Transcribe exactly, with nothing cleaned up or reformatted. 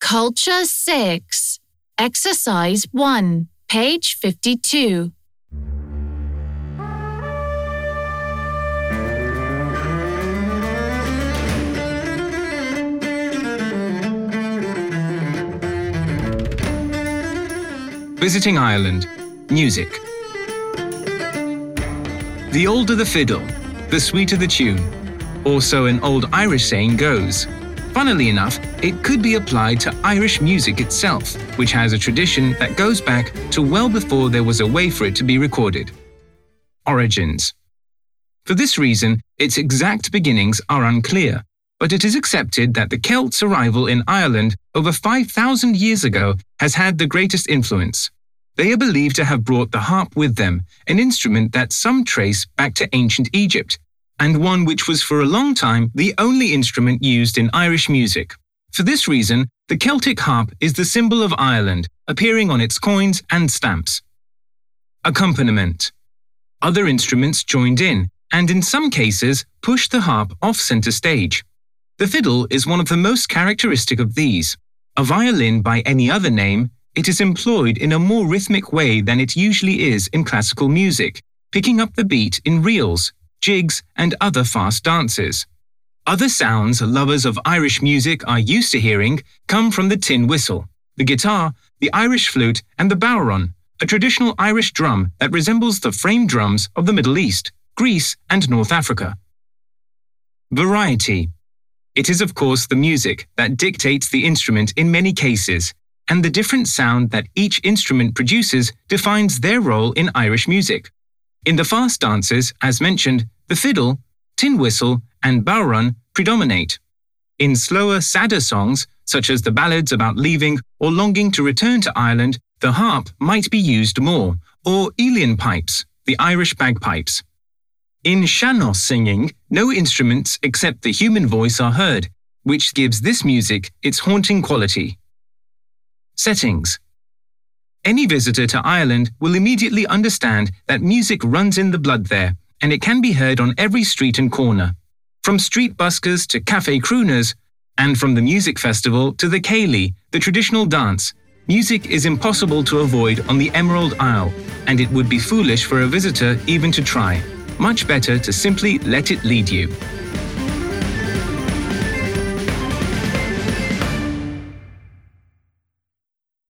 Culture six, Exercise one, page fifty-two. Visiting Ireland. Music. The older the fiddle, the sweeter the tune. Or so an old Irish saying goes. Funnily enough, it could be applied to Irish music itself, which has a tradition that goes back to well before there was a way for it to be recorded. Origins. For this reason, its exact beginnings are unclear, but it is accepted that the Celts' arrival in Ireland over five thousand years ago has had the greatest influence. They are believed to have brought the harp with them, an instrument that some trace back to ancient Egypt, and one which was for a long time the only instrument used in Irish music. For this reason, the Celtic harp is the symbol of Ireland, appearing on its coins and stamps. Accompaniment. Other instruments joined in, and in some cases pushed the harp off center stage. The fiddle is one of the most characteristic of these. A violin by any other name, it is employed in a more rhythmic way than it usually is in classical music, picking up the beat in reels, jigs, and other fast dances. Other sounds lovers of Irish music are used to hearing come from the tin whistle, the guitar, the Irish flute, and the bodhrán, a traditional Irish drum that resembles the frame drums of the Middle East, Greece, and North Africa. Variety. It is of course the music that dictates the instrument in many cases, and the different sound that each instrument produces defines their role in Irish music. In the fast dances, as mentioned, the fiddle, tin whistle, and bodhrán predominate. In slower, sadder songs, such as the ballads about leaving or longing to return to Ireland, the harp might be used more, or uilleann pipes, the Irish bagpipes. In sean-nós singing, no instruments except the human voice are heard, which gives this music its haunting quality. Settings. Any visitor to Ireland will immediately understand that music runs in the blood there, and it can be heard on every street and corner. From street buskers to cafe crooners, and from the music festival to the Céilí, the traditional dance, music is impossible to avoid on the Emerald Isle, and it would be foolish for a visitor even to try. Much better to simply let it lead you.